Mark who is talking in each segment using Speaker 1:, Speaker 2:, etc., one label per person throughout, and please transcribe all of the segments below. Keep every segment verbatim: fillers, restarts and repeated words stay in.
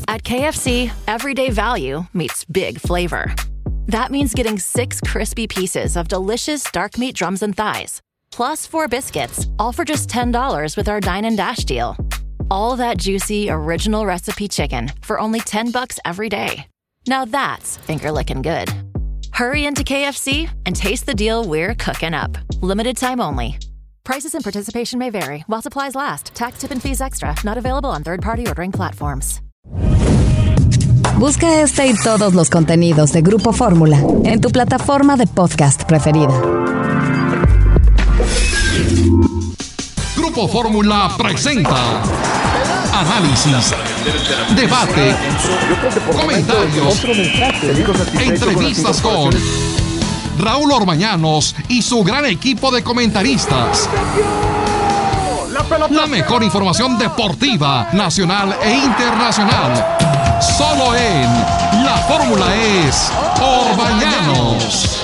Speaker 1: At K F C, everyday value meets big flavor. That means getting six crispy pieces of delicious dark meat drums and thighs, plus four biscuits, all for just ten dollars with our Dine and Dash deal. All that juicy, original recipe chicken for only ten bucks every day. Now that's finger-licking good. Hurry into K F C and taste the deal we're cooking up. Limited time only. Prices and participation may vary while supplies last. Tax, tip, and fees extra. Not available on third-party ordering platforms.
Speaker 2: Busca este y todos los contenidos de Grupo Fórmula en tu plataforma de podcast preferida.
Speaker 3: Grupo Fórmula presenta análisis, debate, comentarios, entrevistas con Raúl Orbañanos y su gran equipo de comentaristas. La mejor información deportiva, nacional e internacional. Solo en La Fórmula es Orbañanos.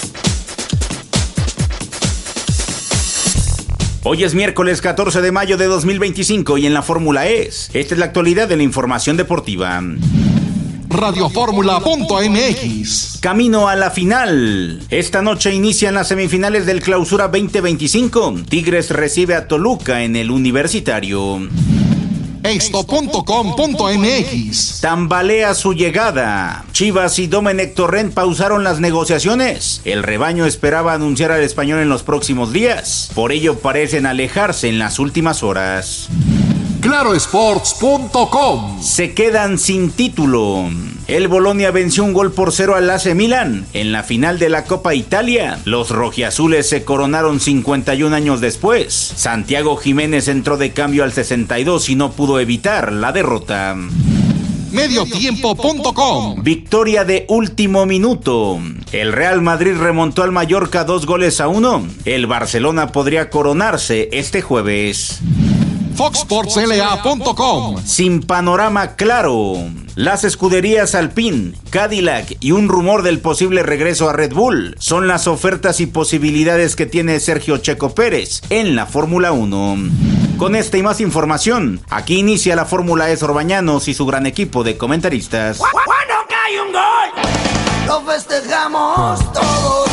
Speaker 4: Hoy es miércoles catorce de mayo de dos mil veinticinco y en La Fórmula es. Esta es la actualidad de la información deportiva.
Speaker 3: Radioformula punto m x.
Speaker 4: Camino a la final. Esta noche inician las semifinales del Clausura veinte veinticinco. Tigres recibe a Toluca en el Universitario.
Speaker 3: Esto punto com punto m x.
Speaker 4: Tambalea su llegada. Chivas y Domenech Torrent pausaron las negociaciones. El rebaño esperaba anunciar al español en los próximos días. Por ello parecen alejarse en las últimas horas.
Speaker 3: Claro Sports punto com.
Speaker 4: Se quedan sin título. El Bolonia venció un gol por cero al A C Milan en la final de la Copa Italia. Los rojiazules se coronaron cincuenta y un años después. Santiago Jiménez entró de cambio al sesenta y dos y no pudo evitar la derrota.
Speaker 3: Mediotiempo punto com.
Speaker 4: Victoria de último minuto. El Real Madrid remontó al Mallorca dos goles a uno. El Barcelona podría coronarse este jueves.
Speaker 3: Fox Sports L A punto com.
Speaker 4: Sin panorama claro. Las escuderías Alpine, Cadillac y un rumor del posible regreso a Red Bull son las ofertas y posibilidades que tiene Sergio Checo Pérez en la Fórmula uno. Con esta y más información, aquí inicia la Fórmula es Orbañanos y su gran equipo de comentaristas.
Speaker 5: ¡Cuando cae un gol! ¡Lo festejamos todos!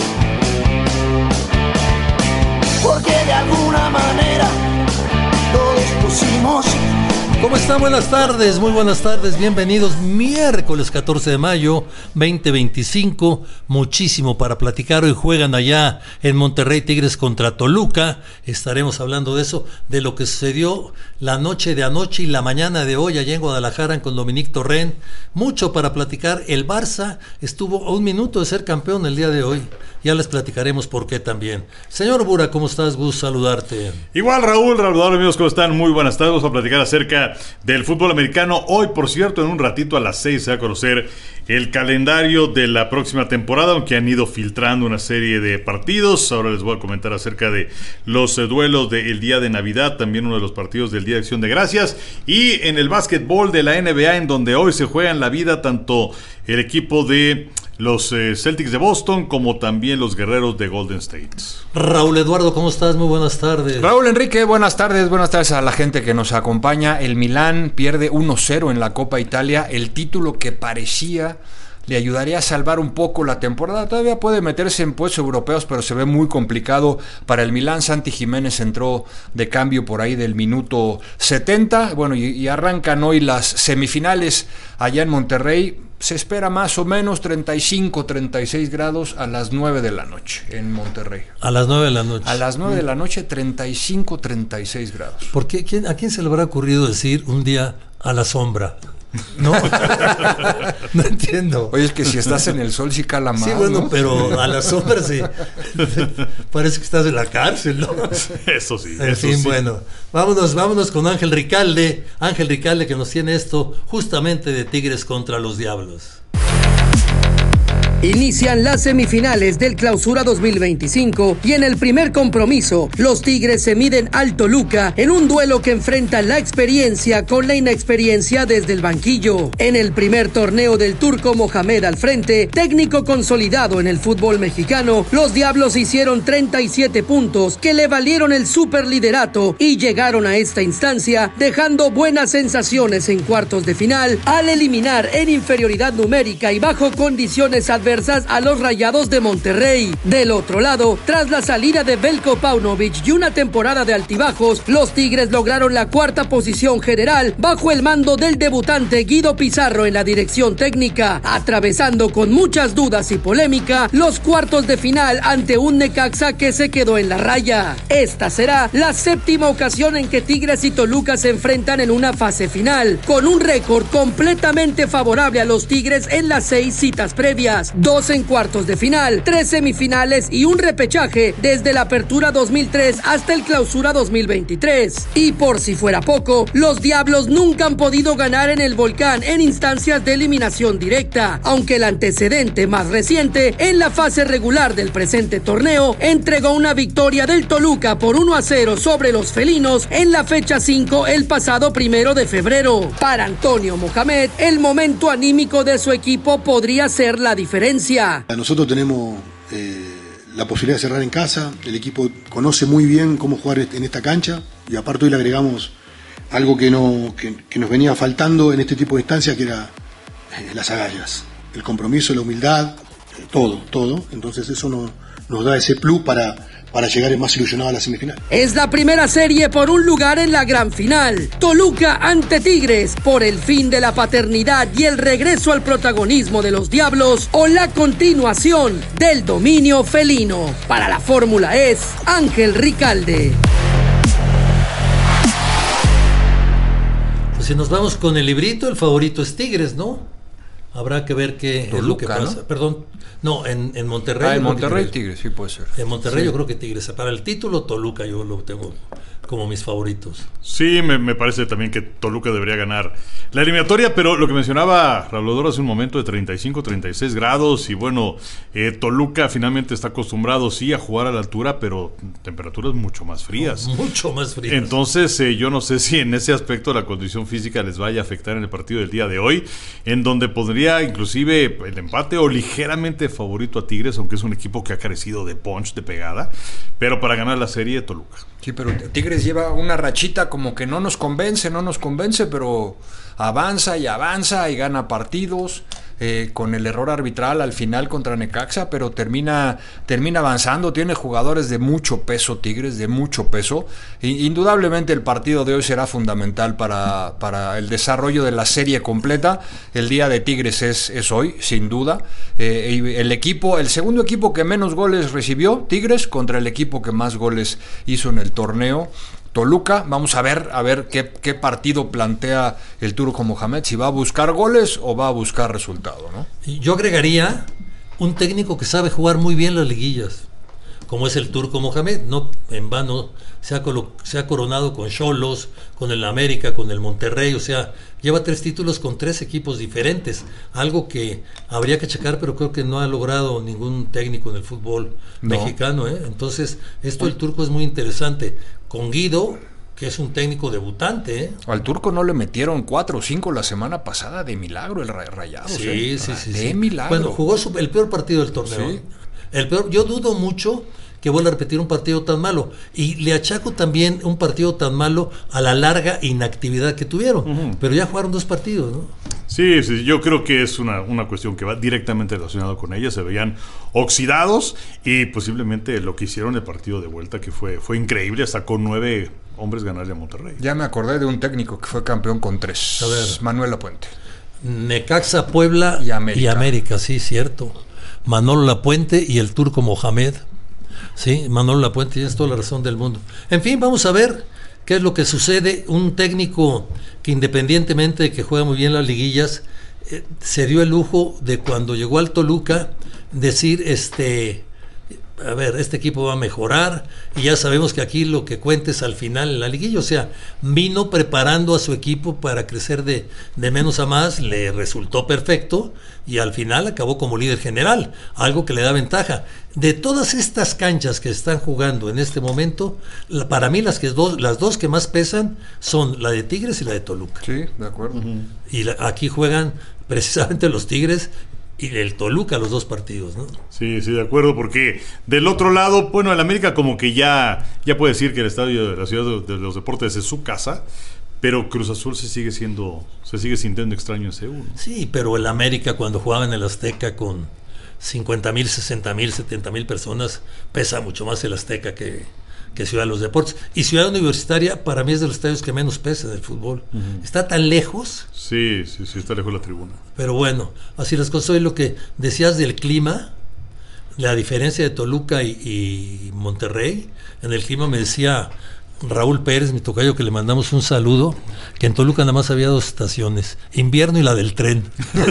Speaker 5: Porque de alguna manera todos pusimos.
Speaker 6: ¿Cómo están? Buenas tardes, muy buenas tardes, bienvenidos. Miércoles catorce de mayo, veinte veinticinco, muchísimo para platicar. Hoy juegan allá en Monterrey Tigres contra Toluca. Estaremos hablando de eso, de lo que sucedió la noche de anoche y la mañana de hoy allá en Guadalajara con Domenech Torrent. Mucho para platicar. El Barça estuvo a un minuto de ser campeón el día de hoy. Ya les platicaremos por qué también. Señor Bura, ¿cómo estás? Gusto saludarte.
Speaker 7: Igual, Raúl, Raúl, amigos, ¿cómo están? Muy buenas tardes. Vamos a platicar acerca del fútbol americano. Hoy, por cierto, en un ratito a las seis se va a conocer el calendario de la próxima temporada, aunque han ido filtrando una serie de partidos. Ahora les voy a comentar acerca de los eh, duelos del día de Navidad, también uno de los partidos del Día de Acción de Gracias. Y en el básquetbol de la N B A, en donde hoy se juegan la vida tanto el equipo de los eh, Celtics de Boston como también los Guerreros de Golden State.
Speaker 6: Raúl Eduardo, ¿cómo estás? Muy buenas tardes.
Speaker 8: Raúl Enrique, buenas tardes, buenas tardes a la gente que nos acompaña. El Milán pierde uno cero en la Copa Italia, el título que parecía le ayudaría a salvar un poco la temporada. Todavía puede meterse en puestos europeos, pero se ve muy complicado para el Milán. Santi Jiménez entró de cambio por ahí del minuto setenta. Bueno, y, y arrancan hoy las semifinales allá en Monterrey. Se espera más o menos treinta y cinco, treinta y seis grados a las nueve de la noche en Monterrey.
Speaker 6: A las nueve de la noche.
Speaker 8: A las nueve de la noche, treinta y cinco, treinta y seis grados.
Speaker 6: ¿Por qué? ¿Quién, ¿A quién se le habrá ocurrido decir un día a la sombra? No, no entiendo.
Speaker 8: Oye, es que si estás en el sol sí cala más.
Speaker 6: Sí, bueno,
Speaker 8: ¿no?
Speaker 6: pero a la sombra sí. Parece que estás en la cárcel, ¿no?
Speaker 7: Eso sí.
Speaker 6: En
Speaker 7: eso
Speaker 6: fin,
Speaker 7: sí.
Speaker 6: bueno, vámonos, vámonos con Ángel Ricalde. Ángel Ricalde que nos tiene esto justamente de Tigres contra los Diablos.
Speaker 9: Inician las semifinales del Clausura dos mil veinticinco y en el primer compromiso, los Tigres se miden al Toluca en un duelo que enfrenta la experiencia con la inexperiencia desde el banquillo. En el primer torneo del Turco Mohamed al frente, técnico consolidado en el fútbol mexicano, los Diablos hicieron treinta y siete puntos que le valieron el superliderato y llegaron a esta instancia dejando buenas sensaciones en cuartos de final al eliminar en inferioridad numérica y bajo condiciones adversas a los Rayados de Monterrey. Del otro lado, tras la salida de Veljko Paunovic y una temporada de altibajos, los Tigres lograron la cuarta posición general bajo el mando del debutante Guido Pizarro en la dirección técnica, atravesando con muchas dudas y polémica los cuartos de final ante un Necaxa que se quedó en la raya. Esta será la séptima ocasión en que Tigres y Toluca se enfrentan en una fase final, con un récord completamente favorable a los Tigres en las seis citas previas. Dos en cuartos de final, tres semifinales y un repechaje desde la apertura dos mil tres hasta el clausura dos mil veintitrés. Y por si fuera poco, los Diablos nunca han podido ganar en el Volcán en instancias de eliminación directa, aunque el antecedente más reciente, en la fase regular del presente torneo, entregó una victoria del Toluca por uno a cero sobre los felinos en la fecha cinco el pasado primero de febrero. Para Antonio Mohamed, el momento anímico de su equipo podría ser la diferencia.
Speaker 10: Nosotros tenemos eh, la posibilidad de cerrar en casa, el equipo conoce muy bien cómo jugar en esta cancha y aparte hoy le agregamos algo que, no, que, que nos venía faltando en este tipo de instancias, que era eh, las agallas, el compromiso, la humildad, eh, todo, todo. Entonces eso no, nos da ese plus para, para llegar más ilusionado a la semifinal.
Speaker 9: Es la primera serie por un lugar en la gran final. Toluca ante Tigres por el fin de la paternidad y el regreso al protagonismo de los Diablos, o la continuación del dominio felino. Para la Fórmula es Ángel Ricalde.
Speaker 6: Pues si nos vamos con el librito, el favorito es Tigres, ¿no? Habrá que ver qué Toluca, es lo que pasa. ¿No? Perdón, no, en, en Monterrey.
Speaker 8: Ah, en Monterrey Tigres. Tigres, sí puede ser.
Speaker 6: En Monterrey
Speaker 8: sí.
Speaker 6: Yo creo que Tigres. Para el título, Toluca yo lo tengo como mis favoritos.
Speaker 7: Sí, me, me parece también que Toluca debería ganar la eliminatoria, pero lo que mencionaba Raúl Odor hace un momento de treinta y cinco, treinta y seis grados, y bueno, eh, Toluca finalmente está acostumbrado, sí, a jugar a la altura, pero temperaturas mucho más frías.
Speaker 6: Mucho más frías.
Speaker 7: Entonces, eh, yo no sé si en ese aspecto la condición física les vaya a afectar en el partido del día de hoy, en donde podría inclusive el empate o ligeramente favorito a Tigres, aunque es un equipo que ha carecido de punch, de pegada, pero para ganar la serie, Toluca.
Speaker 8: Sí, pero Tigres lleva una rachita como que no nos convence, no nos convence, pero avanza y avanza y gana partidos. Eh, con el error arbitral al final contra Necaxa, pero termina, termina avanzando, tiene jugadores de mucho peso Tigres, de mucho peso. E, indudablemente el partido de hoy será fundamental para, para el desarrollo de la serie completa. El día de Tigres es, es hoy, sin duda. Eh, y el equipo, el segundo equipo que menos goles recibió, Tigres, contra el equipo que más goles hizo en el torneo, Toluca. Vamos a ver, a ver qué, qué partido plantea el Turco Mohamed, si va a buscar goles o va a buscar resultado, ¿no?
Speaker 6: Yo agregaría un técnico que sabe jugar muy bien las liguillas, como es el Turco Mohamed. No en vano se ha, colo- se ha coronado con Xolos, con el América, con el Monterrey, o sea, lleva tres títulos con tres equipos diferentes, algo que habría que checar, pero creo que no ha logrado ningún técnico en el fútbol no. mexicano, ¿eh? Entonces, esto del Turco es muy interesante. Con Guido, que es un técnico debutante, ¿eh?
Speaker 8: Al Turco no le metieron cuatro o cinco la semana pasada de milagro el Rayado.
Speaker 6: Sí,
Speaker 8: ¿eh?
Speaker 6: sí, sí.
Speaker 8: De
Speaker 6: sí.
Speaker 8: milagro.
Speaker 6: Bueno, jugó su, el peor partido del torneo.
Speaker 8: Sí.
Speaker 6: El peor, yo dudo mucho que vuelva a repetir un partido tan malo. Y le achaco también un partido tan malo a la larga inactividad que tuvieron. Uh-huh. Pero ya jugaron dos partidos, ¿no?
Speaker 7: Sí, sí, yo creo que es una, una cuestión que va directamente relacionada con ella. Se veían oxidados y posiblemente lo que hicieron el partido de vuelta, que fue, fue increíble, hasta con nueve hombres ganarle a Monterrey.
Speaker 8: Ya me acordé de un técnico que fue campeón con tres.
Speaker 6: A ver.
Speaker 8: Manuel Lapuente.
Speaker 6: Necaxa, Puebla
Speaker 8: y América.
Speaker 6: y América, sí, cierto. Manolo Lapuente y el Turco Mohamed. Sí, Manolo Lapuente, tienes toda la razón del mundo. En fin, vamos a ver qué es lo que sucede. Un técnico que, independientemente de que juega muy bien las liguillas, eh, se dio el lujo de, cuando llegó al Toluca, decir, este, a ver, este equipo va a mejorar y ya sabemos que aquí lo que cuentes al final en la liguilla, o sea, vino preparando a su equipo para crecer de, de menos a más, le resultó perfecto y al final acabó como líder general, algo que le da ventaja. De todas estas canchas que están jugando en este momento, la, para mí las, que dos, las dos que más pesan son la de Tigres y la de Toluca.
Speaker 8: Sí, de acuerdo. Uh-huh.
Speaker 6: Y la, aquí juegan precisamente los Tigres y el Toluca los dos partidos, ¿no?
Speaker 7: Sí, sí, de acuerdo, porque del otro lado, bueno, el América como que ya, ya puede decir que el estadio de la Ciudad de los Deportes es su casa, pero Cruz Azul se sigue siendo, se sigue sintiendo extraño en C U, ¿no?
Speaker 6: Sí, pero el América cuando jugaba en el Azteca con cincuenta mil, sesenta mil, setenta mil personas, pesa mucho más el Azteca que, que Ciudad de los Deportes. Y Ciudad Universitaria para mí es de los estadios que menos pesa del fútbol. Uh-huh. Está tan lejos.
Speaker 7: Sí, sí, sí, está lejos la tribuna.
Speaker 6: Pero bueno, así las cosas. Hoy lo que decías del clima, la diferencia de Toluca y, y Monterrey, en el clima me decía Raúl Pérez, mi tocayo, que le mandamos un saludo, que en Toluca nada más había dos estaciones, invierno y la del tren.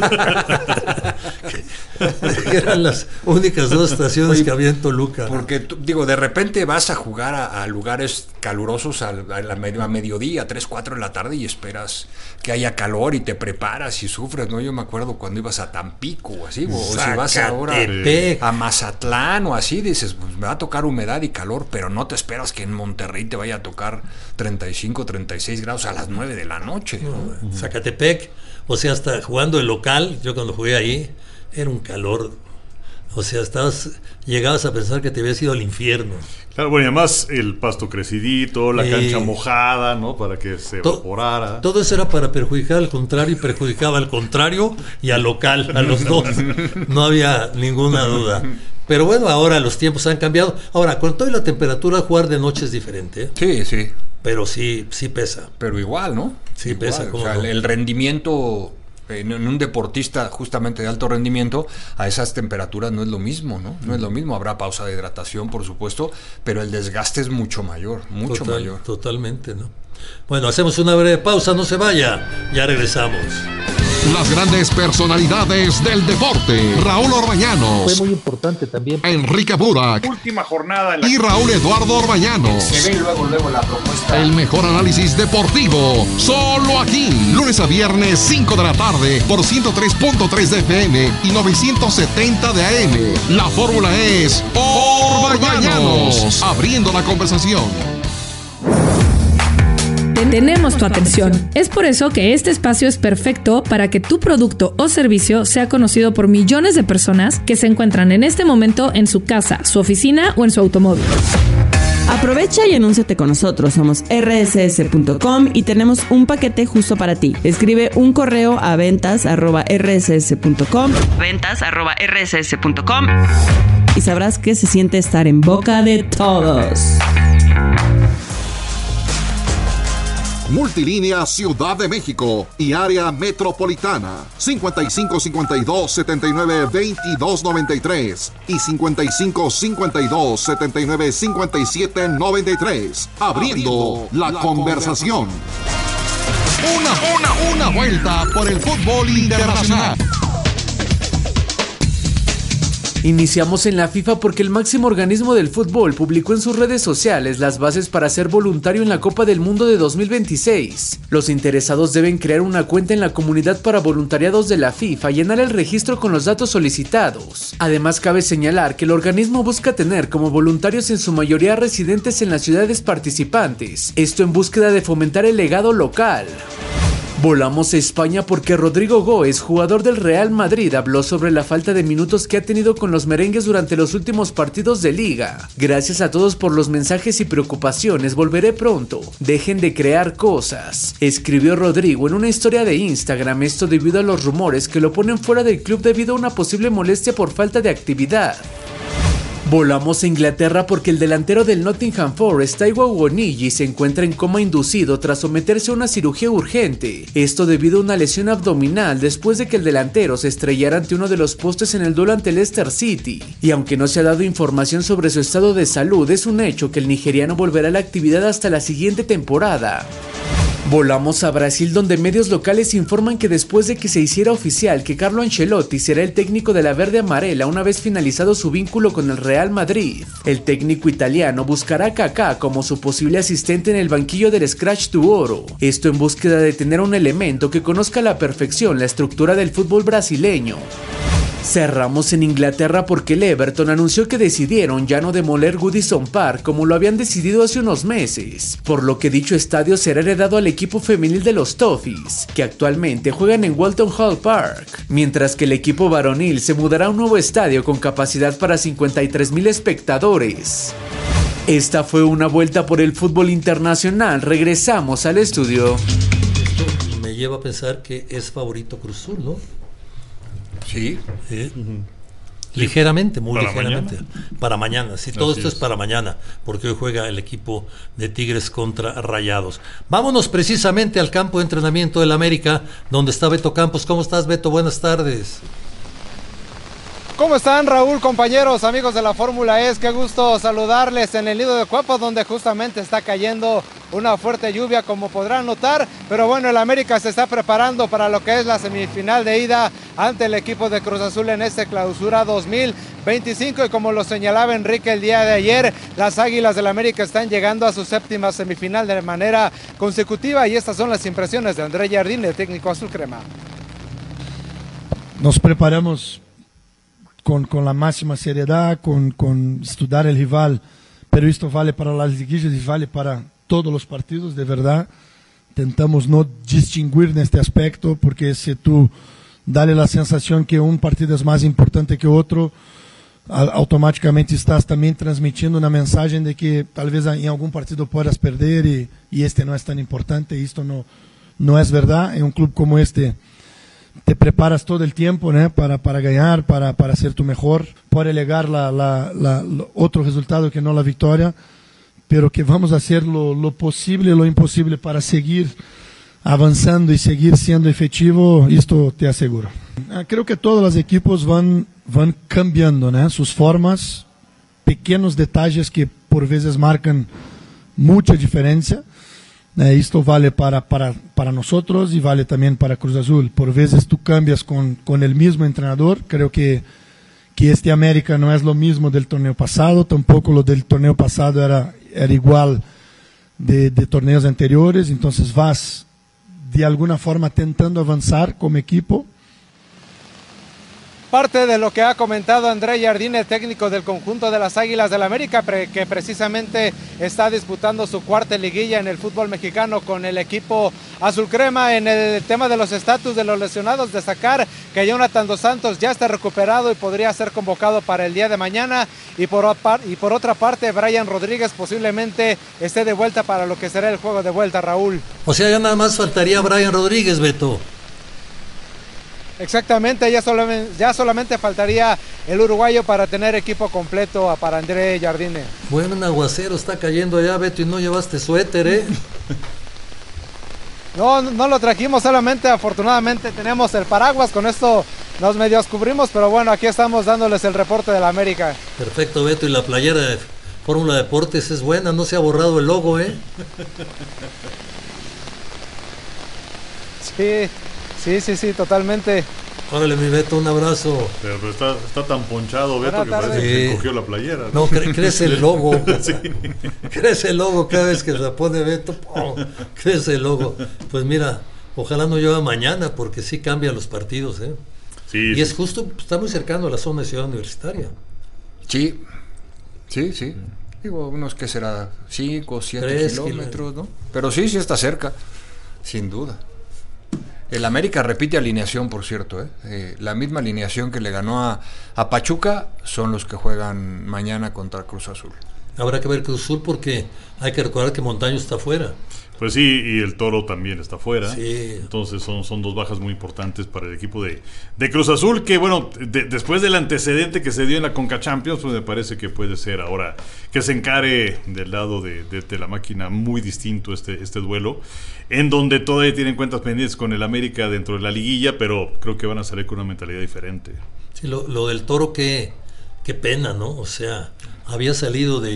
Speaker 6: Eran las únicas dos estaciones Oye, que había en Toluca.
Speaker 8: Porque, digo, de repente vas a jugar a, a lugares calurosos a, a, la, a mediodía, tres, cuatro de la tarde y esperas que haya calor y te preparas y sufres, ¿no? Yo me acuerdo cuando ibas a Tampico o así, o, o si vas ahora a Mazatlán o así, dices, pues me va a tocar humedad y calor, pero no te esperas que en Monterrey te vaya a tocar treinta y cinco, treinta y seis grados a las nueve de la noche.
Speaker 6: No, uh-huh. Zacatepec, o sea, hasta jugando el local, yo cuando jugué ahí, era un calor, o sea, estabas, llegabas a pensar que te habías ido al infierno.
Speaker 7: Claro, bueno, y además el pasto crecidito, la eh, cancha mojada, ¿no? Para que se to- evaporara.
Speaker 6: Todo eso era para perjudicar al contrario y perjudicaba al contrario y al local, a los dos. No había ninguna duda. Pero bueno, ahora los tiempos han cambiado. Ahora, con toda la temperatura, jugar de noche es diferente, ¿eh?
Speaker 8: Sí, sí.
Speaker 6: Pero sí, sí pesa.
Speaker 8: Pero igual, ¿no?
Speaker 6: Sí
Speaker 8: igual,
Speaker 6: pesa. ¿Cómo
Speaker 8: o sea,
Speaker 6: no?
Speaker 8: El rendimiento en, en un deportista justamente de alto rendimiento a esas temperaturas no es lo mismo, ¿no? No es lo mismo. Habrá pausa de hidratación, por supuesto, pero el desgaste es mucho mayor, mucho
Speaker 6: Total,
Speaker 8: mayor.
Speaker 6: Totalmente, ¿no? Bueno, hacemos una breve pausa, no se vaya. Ya regresamos.
Speaker 3: Las grandes personalidades del deporte. Raúl Orbañanos.
Speaker 6: Fue muy importante también.
Speaker 3: Enrique Burak.
Speaker 7: Última jornada en la...
Speaker 3: Y Raúl Eduardo Orbañanos.
Speaker 8: Se ve luego, luego la propuesta.
Speaker 3: El mejor análisis deportivo. Solo aquí. Lunes a viernes, cinco de la tarde. Por ciento tres punto tres de F M y novecientos setenta de A M. La fórmula es Orbañanos. Abriendo la conversación.
Speaker 11: Tenemos tu atención. Es por eso que este espacio es perfecto para que tu producto o servicio sea conocido por millones de personas que se encuentran en este momento en su casa, su oficina o en su automóvil.
Speaker 12: Aprovecha y anúnciate con nosotros. Somos erre ese ese punto com y tenemos un paquete justo para ti. Escribe un correo a ventas arroba erre ese ese punto com ventas arroba erre ese ese punto com y sabrás qué se siente estar en boca de todos.
Speaker 3: Multilínea Ciudad de México y área metropolitana. cincuenta y cinco cincuenta y dos setenta y nueve veintidós noventa y tres y cincuenta y cinco cincuenta y dos setenta y nueve cincuenta y siete noventa y tres. Abriendo, Abriendo la, la conversación. conversación. Una, una, una vuelta por el fútbol internacional.
Speaker 13: Iniciamos en la FIFA porque el máximo organismo del fútbol publicó en sus redes sociales las bases para ser voluntario en la Copa del Mundo de dos mil veintiséis. Los interesados deben crear una cuenta en la comunidad para voluntariados de la FIFA y llenar el registro con los datos solicitados. Además, cabe señalar que el organismo busca tener como voluntarios en su mayoría residentes en las ciudades participantes, esto en búsqueda de fomentar el legado local. Volamos a España porque Rodrigo Goes, jugador del Real Madrid, habló sobre la falta de minutos que ha tenido con los merengues durante los últimos partidos de liga. Gracias a todos por los mensajes y preocupaciones, volveré pronto. Dejen de crear cosas, escribió Rodrigo en una historia de Instagram, esto debido a los rumores que lo ponen fuera del club debido a una posible molestia por falta de actividad. Volamos a Inglaterra porque el delantero del Nottingham Forest, Taiwo Awoniyi, se encuentra en coma inducido tras someterse a una cirugía urgente. Esto debido a una lesión abdominal después de que el delantero se estrellara ante uno de los postes en el duelo ante Leicester City. Y aunque no se ha dado información sobre su estado de salud, es un hecho que el nigeriano volverá a la actividad hasta la siguiente temporada. Volamos a Brasil, donde medios locales informan que después de que se hiciera oficial que Carlo Ancelotti será el técnico de la verde amarela una vez finalizado su vínculo con el Real Madrid, el técnico italiano buscará a Kaká como su posible asistente en el banquillo del Scratch to Oro. Esto en búsqueda de tener un elemento que conozca a la perfección la estructura del fútbol brasileño. Cerramos en Inglaterra porque el Everton anunció que decidieron ya no demoler Goodison Park como lo habían decidido hace unos meses, por lo que dicho estadio será heredado al equipo femenil de los Toffees, que actualmente juegan en Walton Hall Park, mientras que el equipo varonil se mudará a un nuevo estadio con capacidad para cincuenta y tres mil espectadores. Esta fue una vuelta por el fútbol internacional. Regresamos al estudio.
Speaker 6: Esto me lleva a pensar que es favorito Cruz Azul, ¿no?
Speaker 8: Sí.
Speaker 6: ¿Eh? Uh-huh. Ligeramente, muy
Speaker 7: ¿Para
Speaker 6: ligeramente.
Speaker 7: mañana?
Speaker 6: Para mañana, sí, todo
Speaker 7: Así
Speaker 6: esto es. es para mañana, porque hoy juega el equipo de Tigres contra Rayados. Vámonos precisamente al campo de entrenamiento del América, donde está Beto Campos. ¿Cómo estás, Beto? Buenas tardes.
Speaker 14: ¿Cómo están, Raúl, compañeros, amigos de la Fórmula E? Qué gusto saludarles en el Nido de Cuapa, donde justamente está cayendo una fuerte lluvia, como podrán notar. Pero bueno, el América se está preparando para lo que es la semifinal de ida ante el equipo de Cruz Azul en este clausura dos mil veinticinco. Y como lo señalaba Enrique el día de ayer, las Águilas del América están llegando a su séptima semifinal de manera consecutiva. Y estas son las impresiones de André Jardine, el técnico azul crema.
Speaker 15: Nos preparamos Con, con la máxima seriedad, con, con estudiar el rival, pero esto vale para las liguillas y vale para todos los partidos, de verdad. Tentamos no distinguir en este aspecto, porque si tú dale la sensación que un partido es más importante que otro, automáticamente estás también transmitiendo una mensaje de que tal vez en algún partido puedas perder y, y este no es tan importante. Y esto no, no es verdad. En un club como este te preparas todo el tiempo, ¿no? para, para ganar, para, para ser tu mejor, para llegar la, la, la, la otro resultado que no la victoria, pero que vamos a hacer lo, lo posible, lo imposible para seguir avanzando y seguir siendo efectivo, esto te aseguro. Creo que todos los equipos van, van cambiando, ¿no? Sus formas, pequeños detalles que por veces marcan mucha diferencia. Eh, esto vale para, para, para nosotros y vale también para Cruz Azul. Por veces tú cambias con, con el mismo entrenador. Creo que, que este América no es lo mismo del torneo pasado, tampoco lo del torneo pasado era, era igual de, de torneos anteriores. Entonces vas de alguna forma tentando avanzar como equipo.
Speaker 14: Parte de lo que ha comentado André Jardine, técnico del conjunto de las Águilas del América, pre que precisamente está disputando su cuarta liguilla en el fútbol mexicano con el equipo azul crema. En el tema de los estatus de los lesionados, destacar que Jonathan Dos Santos ya está recuperado y podría ser convocado para el día de mañana. Y por, y por otra parte, Brian Rodríguez posiblemente esté de vuelta para lo que será el juego de vuelta, Raúl.
Speaker 6: O sea, ya nada más faltaría Brian Rodríguez, Beto.
Speaker 14: Exactamente, ya solamente, ya solamente faltaría el uruguayo para tener equipo completo para André Jardine.
Speaker 6: Bueno, un aguacero está cayendo allá, Beto, y no llevaste suéter, ¿eh?
Speaker 14: No, no lo trajimos, solamente afortunadamente tenemos el paraguas, con esto nos medio cubrimos, pero bueno, aquí estamos dándoles el reporte de la América.
Speaker 6: Perfecto, Beto, y la playera de Fórmula Deportes es buena, no se ha borrado el logo, ¿eh?
Speaker 14: Sí. Sí, sí, sí, totalmente.
Speaker 6: Órale, mi Beto, un abrazo.
Speaker 7: Pero, pero está, está tan ponchado, Beto, que parece
Speaker 6: sí.
Speaker 7: que se cogió la playera.
Speaker 6: No, no cre crece el logo.
Speaker 7: Sí.
Speaker 6: Crece el logo cada vez que se pone Beto. ¡Pum! Crece el logo. Pues mira, ojalá no llueva mañana, porque sí cambian los partidos, ¿eh?
Speaker 7: Sí,
Speaker 6: y
Speaker 7: sí.
Speaker 6: es justo, está muy cercano a la zona de Ciudad Universitaria.
Speaker 8: Sí, sí, sí. Digo, unos que será cinco o siete kilómetros, ¿no? Pero sí, sí está cerca, sin duda. El América repite alineación, por cierto, ¿eh? Eh, la misma alineación que le ganó a, a Pachuca son los que juegan mañana contra Cruz Azul.
Speaker 6: Habrá que ver Cruz Azul porque hay que recordar que Montaño está fuera.
Speaker 7: Pues sí, y el Toro también está fuera.
Speaker 6: Sí.
Speaker 7: Entonces son, son dos bajas muy importantes para el equipo de, de Cruz Azul, que bueno, de, después del antecedente que se dio en la Conca Champions, pues me parece que puede ser ahora que se encare del lado de, de, de la máquina muy distinto este, este duelo, en donde todavía tienen cuentas pendientes con el América dentro de la liguilla, pero creo que van a salir con una mentalidad diferente.
Speaker 6: Sí, lo, lo del Toro, qué, qué pena, ¿no? O sea, había salido de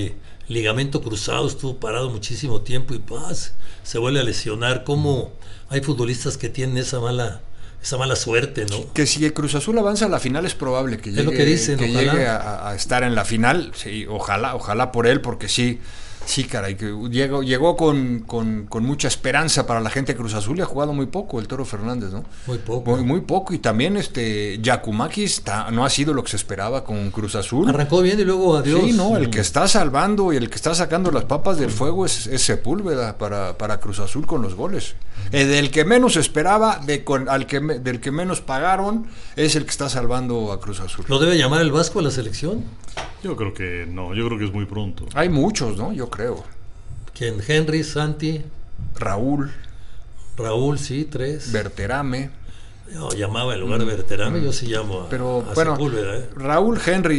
Speaker 6: ligamento cruzado, estuvo parado muchísimo tiempo y pues, se vuelve a lesionar. ¿Cómo hay futbolistas que tienen esa mala esa mala suerte, ¿no?
Speaker 8: Que si Cruz Azul avanza a la final es probable que llegue,
Speaker 6: es lo que dicen,
Speaker 8: que
Speaker 6: ojalá.
Speaker 8: llegue a, a estar en la final. Sí, ojalá, ojalá por él, porque sí, sí, caray, que llegó, llegó con, con, con mucha esperanza para la gente de Cruz Azul y ha jugado muy poco el Toro Fernández, ¿no?
Speaker 6: Muy poco.
Speaker 8: Muy, muy poco, y también este Giacomakis está, no ha sido lo que se esperaba con Cruz Azul.
Speaker 6: Arrancó bien y luego adiós.
Speaker 8: Sí, no, el que está salvando y el que está sacando las papas del fuego es, es Sepúlveda para, para Cruz Azul con los goles. Eh, del que menos esperaba, de con, al que me, del que menos pagaron, es el que está salvando a Cruz Azul.
Speaker 6: ¿Lo debe llamar el Vasco a la selección?
Speaker 7: Yo creo que no, yo creo que es muy pronto.
Speaker 8: Hay muchos, ¿no? Yo creo.
Speaker 6: ¿Quién? Henry, Santi,
Speaker 8: Raúl.
Speaker 6: Raúl, sí, tres.
Speaker 8: Berterame.
Speaker 6: No, llamaba en lugar de Berterame, mm. yo sí llamo a,
Speaker 8: Pero,
Speaker 6: a
Speaker 8: bueno,
Speaker 6: Sepúlveda, ¿eh?
Speaker 8: Raúl, Henry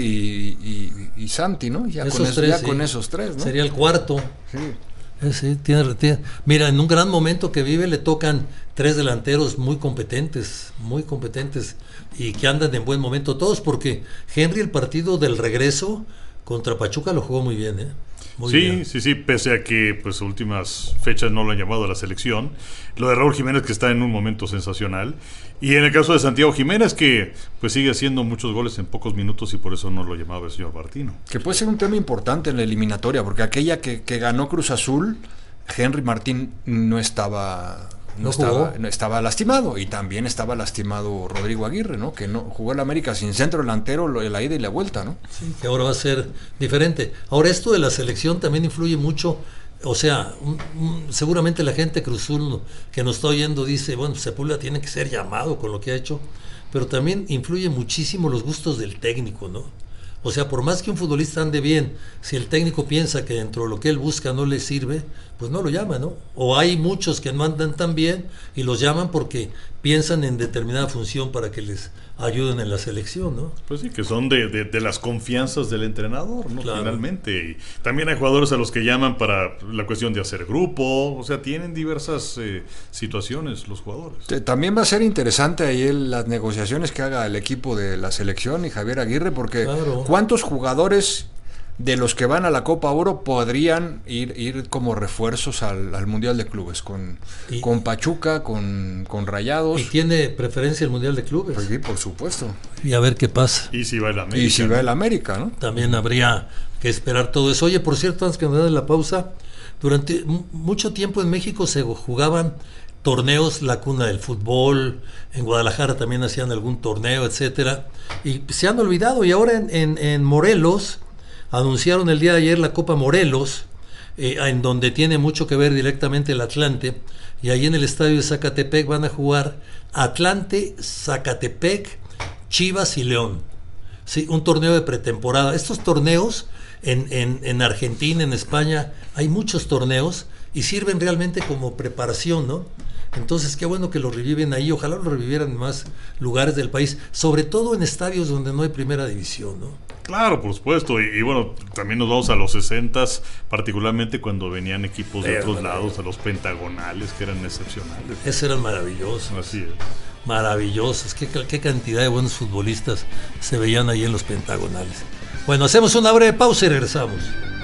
Speaker 8: y, y, y Santi, ¿no? Ya,
Speaker 6: esos
Speaker 8: con, es,
Speaker 6: tres,
Speaker 8: ya
Speaker 6: sí.
Speaker 8: con esos tres, ¿no?
Speaker 6: Sería el cuarto.
Speaker 8: Sí.
Speaker 6: Eh, sí, tiene, tiene. Mira, en un gran momento que vive le tocan tres delanteros muy competentes, muy competentes y que andan en buen momento todos, porque Henry el partido del regreso contra Pachuca lo jugó muy bien, ¿eh? Muy
Speaker 7: sí,
Speaker 6: bien.
Speaker 7: sí, sí, pese a que pues últimas fechas no lo han llamado a la selección. Lo de Raúl Jiménez, que está en un momento sensacional. Y en el caso de Santiago Jiménez, que pues sigue haciendo muchos goles en pocos minutos y por eso no lo llamaba el señor Martino.
Speaker 8: Que puede ser un tema importante en la eliminatoria, porque aquella que, que ganó Cruz Azul, Henry Martín no estaba... No,
Speaker 6: no
Speaker 8: estaba, no estaba lastimado, y también estaba lastimado Rodrigo Aguirre, ¿no? Que no jugó el América sin centro delantero, la ida y la vuelta, ¿no?
Speaker 6: Sí, que ahora va a ser diferente. Ahora esto de la selección también influye mucho, o sea, un, un, seguramente la gente Cruz Azul que nos está oyendo dice, bueno, Sepúlveda tiene que ser llamado con lo que ha hecho, pero también influye muchísimo los gustos del técnico, ¿no? O sea, por más que un futbolista ande bien, si el técnico piensa que dentro de lo que él busca no le sirve, pues no lo llama, ¿no? O hay muchos que no andan tan bien y los llaman porque piensan en determinada función para que les ayuden en la selección, ¿no?
Speaker 7: Pues sí, que son de, de, de las confianzas del entrenador, ¿no?
Speaker 6: Claro.
Speaker 7: Finalmente. Y también hay jugadores a los que llaman para la cuestión de hacer grupo, o sea, tienen diversas eh, situaciones los jugadores.
Speaker 8: También va a ser interesante ahí el, las negociaciones que haga el equipo de la selección y Javier Aguirre, porque
Speaker 6: claro.
Speaker 8: ¿cuántos jugadores de los que van a la Copa Oro podrían ir, ir como refuerzos al, al Mundial de Clubes? Con,
Speaker 6: y,
Speaker 8: con Pachuca, con, con Rayados.
Speaker 6: ¿Y tiene preferencia el Mundial de Clubes?
Speaker 8: Pues sí, por supuesto.
Speaker 6: Y a ver qué pasa.
Speaker 7: Y si va el América.
Speaker 8: Y si va el América, ¿no?
Speaker 6: También habría que esperar todo eso. Oye, por cierto, antes que me den la pausa, durante m- mucho tiempo en México se jugaban torneos, la cuna del fútbol, en Guadalajara también hacían algún torneo, etcétera, y se han olvidado, y ahora en, en, en Morelos anunciaron el día de ayer la Copa Morelos, eh, en donde tiene mucho que ver directamente el Atlante, y ahí en el estadio de Zacatepec van a jugar Atlante, Zacatepec, Chivas y León. Sí, un torneo de pretemporada. Estos torneos en, en, en Argentina, en España, hay muchos torneos y sirven realmente como preparación, ¿no? Entonces, qué bueno que lo reviven ahí. Ojalá lo revivieran en más lugares del país, sobre todo en estadios donde no hay primera división, ¿no?
Speaker 7: Claro, por supuesto. Y, y bueno, también nos vamos a los sesentas, particularmente cuando venían equipos de
Speaker 6: Pero,
Speaker 7: otros lados, a los pentagonales, que eran excepcionales.
Speaker 6: Esos eran maravillosos.
Speaker 7: Así es.
Speaker 6: Maravillosos. Qué, qué cantidad de buenos futbolistas se veían ahí en los pentagonales. Bueno, hacemos una breve pausa y regresamos.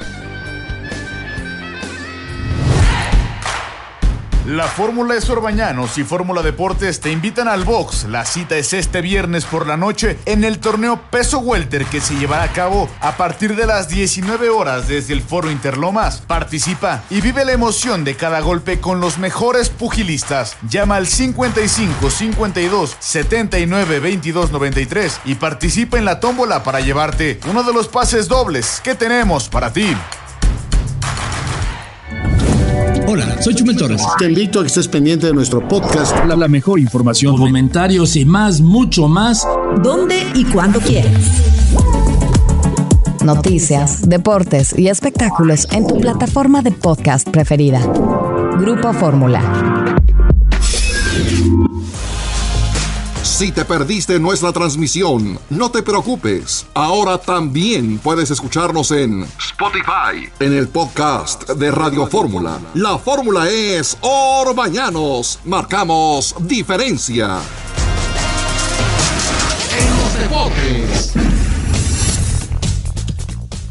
Speaker 16: La Fórmula S Orbañanos y Fórmula Deportes te invitan al box. La cita es este viernes por la noche en el torneo Peso Welter que se llevará a cabo a partir de las diecinueve horas desde el Foro Interlomas. Participa y vive la emoción de cada golpe con los mejores pugilistas. Llama al cincuenta y cinco, cincuenta y dos, setenta y nueve, veintidós, noventa y tres y participa en la tómbola para llevarte uno de los pases dobles que tenemos para ti.
Speaker 17: Hola, soy Chumel Torres.
Speaker 18: Te invito a que estés pendiente de nuestro podcast.
Speaker 17: La, la mejor información, comentarios y más, mucho más.
Speaker 2: ¿Dónde y cuándo quieras? Noticias, deportes y espectáculos en tu plataforma de podcast preferida. Grupo Fórmula.
Speaker 3: Si te perdiste nuestra transmisión, no te preocupes. Ahora también puedes escucharnos en Spotify, en el podcast de Radio Fórmula. La fórmula es Orbañanos. Marcamos diferencia. En los deportes.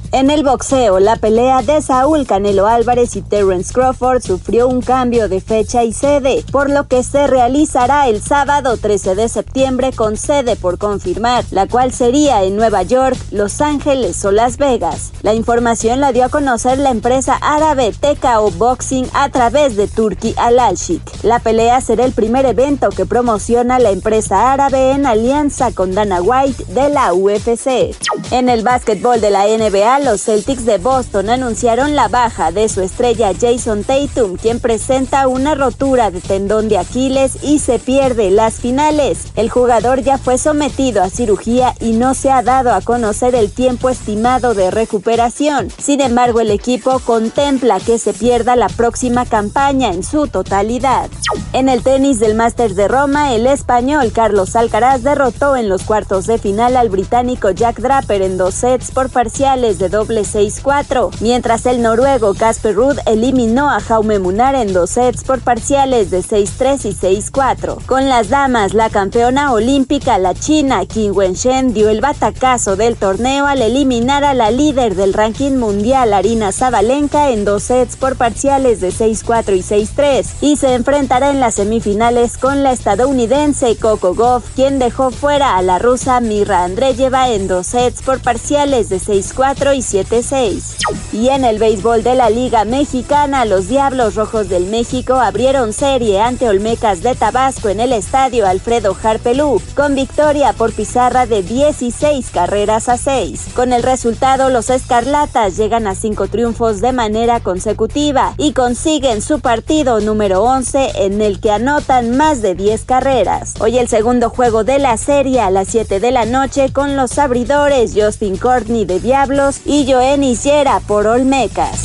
Speaker 19: En el boxeo, la pelea de Saúl Canelo Álvarez y Terence Crawford sufrió un cambio de fecha y sede, por lo que se realizará el sábado trece de septiembre con sede por confirmar, la cual sería en Nueva York, Los Ángeles o Las Vegas. La información la dio a conocer la empresa árabe T K O Boxing a través de Turki Al-Alshik. La pelea será el primer evento que promociona la empresa árabe en alianza con Dana White de la U F C. En el básquetbol de la N B A, los Celtics de Boston anunciaron la baja de su estrella Jason Tatum, quien presenta una rotura de tendón de Aquiles y se pierde las finales. El jugador ya fue sometido a cirugía y no se ha dado a conocer el tiempo estimado de recuperación. Sin embargo, el equipo contempla que se pierda la próxima campaña en su totalidad. En el tenis del Masters de Roma, el español Carlos Alcaraz derrotó en los cuartos de final al británico Jack Draper en dos sets por parciales de doble seis cuatro, mientras el noruego Casper Ruud eliminó a Jaume Munar en dos sets por parciales de seis tres y seis cuatro. Con las damas, la campeona olímpica, la china Qin Wenchen, dio el batacazo del torneo al eliminar a la líder del ranking mundial Aryna Sabalenka en dos sets por parciales de seis cuatro y seis tres, y se enfrentará en las semifinales con la estadounidense Coco Gauff, quien dejó fuera a la rusa Mirra Andreeva en dos sets por parciales de seis cuatro y siete seis. Y en el béisbol de la Liga Mexicana, los Diablos Rojos del México abrieron serie ante Olmecas de Tabasco en el estadio Alfredo Harpelú, con victoria por pizarra de dieciséis carreras a seis. Con el resultado, los Escarlatas llegan a cinco triunfos de manera consecutiva y consiguen su partido número once en el que anotan más de diez carreras. Hoy el segundo juego de la serie a las siete de la noche con los abridores Justin Courtney de Diablos y Yoenis Yera por Olmecas.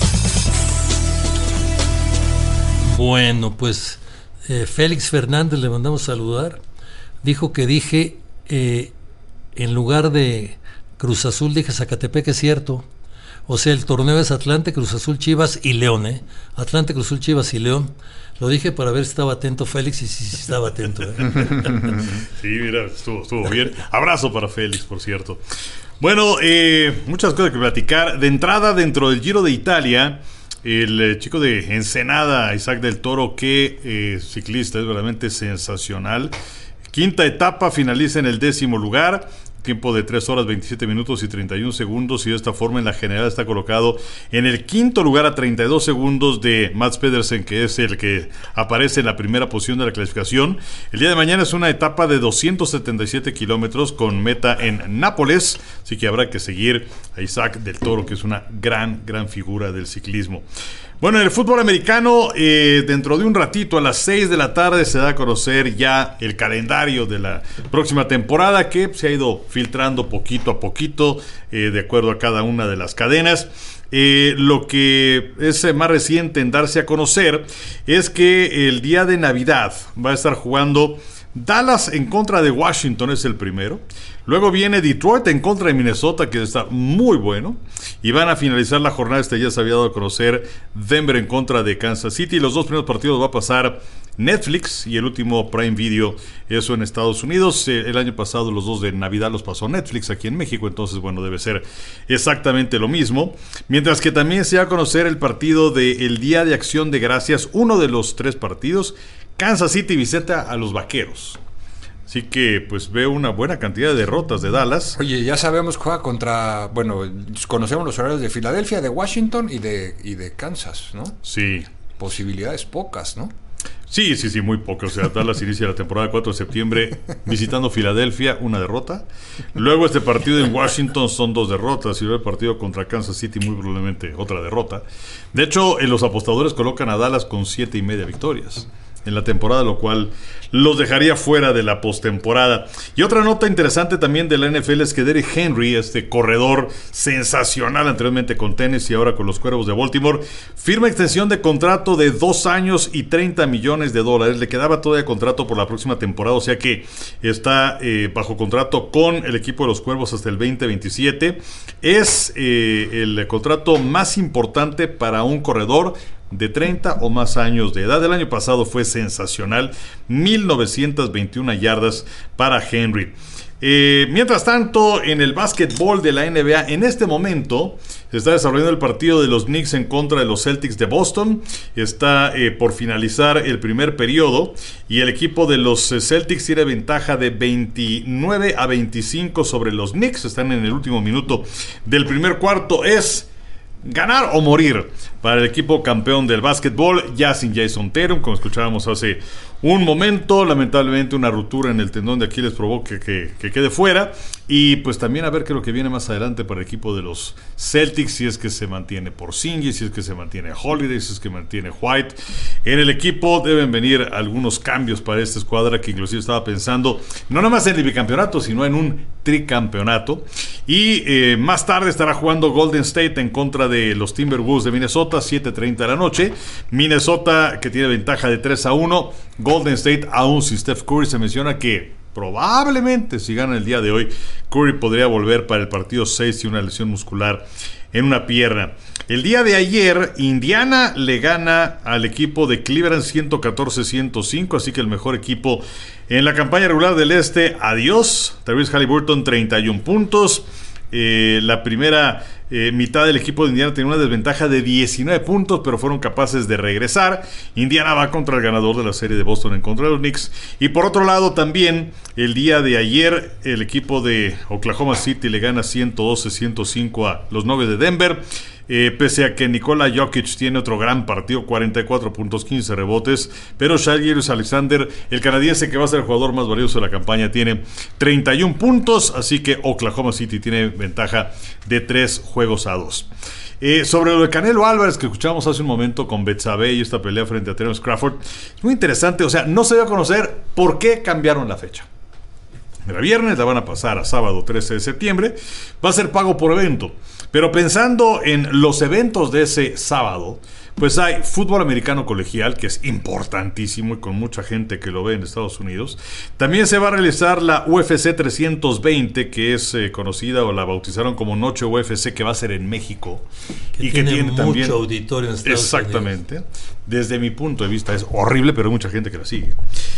Speaker 6: Bueno, pues eh, Félix Fernández, le mandamos saludar. Dijo que dije, eh, en lugar de Cruz Azul, dije Zacatepec, es cierto. O sea, el torneo es Atlante, Cruz Azul, Chivas y León, ¿eh? Atlante, Cruz Azul, Chivas y León. Lo dije para ver si estaba atento Félix y si sí, sí estaba atento. ¿eh?
Speaker 7: Sí, mira, estuvo, estuvo bien. Abrazo para Félix, por cierto. Bueno, eh, muchas cosas que platicar. De entrada, dentro del Giro de Italia, el eh, chico de Ensenada, Isaac del Toro, que eh, ciclista, es verdaderamente sensacional. Quinta etapa, finaliza en el décimo lugar. Tiempo de tres horas veintisiete minutos y treinta y un segundos, y de esta forma en la general está colocado en el quinto lugar a treinta y dos segundos de Mads Pedersen, que es el que aparece en la primera posición de la clasificación. El día de mañana es una etapa de doscientos setenta y siete kilómetros con meta en Nápoles, así que habrá que seguir a Isaac del Toro, que es una gran, gran figura del ciclismo. Bueno, en el fútbol americano, eh, dentro de un ratito, a las seis de la tarde, se da a conocer ya el calendario de la próxima temporada, que se ha ido filtrando poquito a poquito, eh, de acuerdo a cada una de las cadenas. Eh, lo que es más reciente en darse a conocer es que el día de Navidad va a estar jugando Dallas en contra de Washington, es el primero. Luego viene Detroit en contra de Minnesota, que está muy bueno. Y van a finalizar la jornada, este ya se había dado a conocer, Denver en contra de Kansas City. Los dos primeros partidos va a pasar Netflix y el último Prime Video, eso en Estados Unidos. Eh, el año pasado los dos de Navidad los pasó Netflix aquí en México, entonces bueno, debe ser exactamente lo mismo. Mientras que también se va a conocer el partido del Día de Acción de Gracias, uno de los tres partidos. Kansas City visita a los Vaqueros. Así que pues veo una buena cantidad de derrotas de Dallas.
Speaker 8: Oye, ya sabemos que juega contra, bueno, conocemos los horarios de Filadelfia, de Washington y de, y de Kansas, ¿no?
Speaker 7: Sí.
Speaker 8: Posibilidades pocas, ¿no?
Speaker 7: Sí, sí, sí, muy poco. O sea, Dallas inicia la temporada cuatro de septiembre visitando Filadelfia, una derrota. Luego este partido en Washington son dos derrotas. Y luego el partido contra Kansas City muy probablemente otra derrota. De hecho, en los apostadores colocan a Dallas con siete y media victorias en la temporada, lo cual los dejaría fuera de la postemporada. Y otra nota interesante también de la N F L es que Derrick Henry, este corredor sensacional anteriormente con Tennessee y ahora con los Cuervos de Baltimore, firma extensión de contrato de dos años y treinta millones de dólares. Le quedaba todavía contrato por la próxima temporada, o sea que está eh, bajo contrato con el equipo de los Cuervos hasta el veinte veintisiete. Es eh, el contrato más importante para un corredor de treinta o más años de edad. El año pasado fue sensacional, mil novecientas veintiuna yardas para Henry. Eh, mientras tanto, en el básquetbol de la N B A, en este momento se está desarrollando el partido de los Knicks en contra de los Celtics de Boston. Está eh, por finalizar el primer periodo y el equipo de los eh, Celtics tiene ventaja de veintinueve a veinticinco sobre los Knicks. Están en el último minuto del primer cuarto. Es ganar o morir para el equipo campeón del básquetbol, ya sin Jason Tatum, como escuchábamos hace un momento. Lamentablemente una ruptura en el tendón de Aquiles provoca que, que quede fuera. Y pues también a ver qué es lo que viene más adelante para el equipo de los Celtics, si es que se mantiene Porzingis, si es que se mantiene Holiday, si es que mantiene White. En el equipo deben venir algunos cambios para esta escuadra, que inclusive estaba pensando no nada más en el bicampeonato, sino en un tricampeonato. Y eh, más tarde estará jugando Golden State en contra de los Timberwolves de Minnesota, siete treinta de la noche. Minnesota, que tiene ventaja de tres a uno. Golden State, aún sin Steph Curry. Se menciona que probablemente, si gana el día de hoy, Curry podría volver para el partido seis y una lesión muscular en una pierna. El día de ayer, Indiana le gana al equipo de Cleveland ciento catorce a ciento cinco, así que el mejor equipo en la campaña regular del este, adiós. Tyrese Haliburton, treinta y uno puntos. Eh, la primera eh, mitad del equipo de Indiana tenía una desventaja de diecinueve puntos, pero fueron capaces de regresar. Indiana va contra el ganador de la serie de Boston en contra de los Knicks. Y por otro lado también, el día de ayer, el equipo de Oklahoma City le gana ciento doce a ciento cinco a los Nuggets de Denver. Eh, pese a que Nikola Jokic tiene otro gran partido, cuarenta y cuatro puntos, quince rebotes, pero Shai Gilgeous-Alexander, el canadiense que va a ser el jugador más valioso de la campaña, tiene treinta y uno puntos, así que Oklahoma City tiene ventaja de tres juegos a dos. Eh, sobre lo de Canelo Álvarez, que escuchamos hace un momento con Betsabe y esta pelea frente a Terence Crawford, es muy interesante. O sea, no se dio a conocer por qué cambiaron la fecha. Era viernes, la van a pasar a sábado trece de septiembre. Va a ser pago por evento. Pero pensando en los eventos de ese sábado, pues hay fútbol americano colegial, que es importantísimo y con mucha gente que lo ve en Estados Unidos. También se va a realizar la U F C trescientos veinte, que es eh, conocida o la bautizaron como Noche U F C, que va a ser en México.
Speaker 6: Que
Speaker 7: y
Speaker 6: tiene
Speaker 7: que tiene
Speaker 6: mucho
Speaker 7: también
Speaker 6: auditorio en Estados
Speaker 7: exactamente.
Speaker 6: Unidos.
Speaker 7: Desde mi punto de vista es horrible, pero hay mucha gente que la sigue.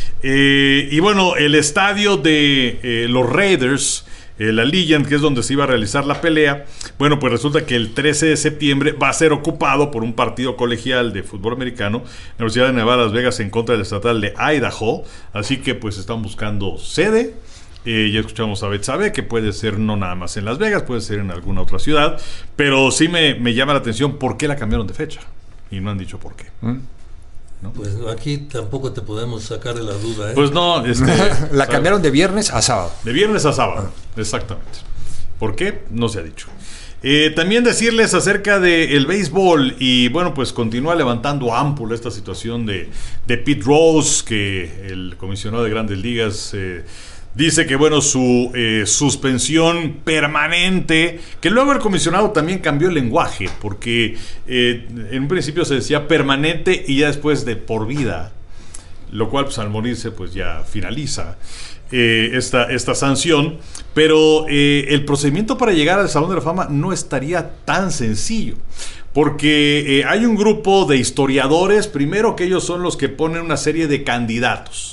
Speaker 7: Eh, y bueno, el estadio de eh, los Raiders, Eh, la Legion, que es donde se iba a realizar la pelea, bueno, pues resulta que el trece de septiembre va a ser ocupado por un partido colegial de fútbol americano, la Universidad de Nevada, Las Vegas, en contra del estatal de Idaho. Así que pues están buscando sede. Eh, ya escuchamos a Betsabe, que puede ser no nada más en Las Vegas, puede ser en alguna otra ciudad, pero sí me, me llama la atención por qué la cambiaron de fecha y no han dicho por qué. ¿Mm?
Speaker 6: ¿No? Pues aquí tampoco te podemos sacar de la duda, ¿eh?
Speaker 7: Pues no, este,
Speaker 8: la ¿sabes? Cambiaron de viernes a sábado.
Speaker 7: De viernes a sábado, exactamente. ¿Por qué? No se ha dicho. Eh, también decirles acerca del béisbol, y bueno, pues continúa levantando ámpula esta situación de, de Pete Rose, que el comisionado de Grandes Ligas eh, dice que bueno, su eh, suspensión permanente, que luego el comisionado también cambió el lenguaje, porque eh, en un principio se decía permanente y ya después de por vida, lo cual pues al morirse pues ya finaliza eh, esta, esta sanción. Pero eh, el procedimiento para llegar al Salón de la Fama no estaría tan sencillo, porque eh, hay un grupo de historiadores, primero, que ellos son los que ponen una serie de candidatos.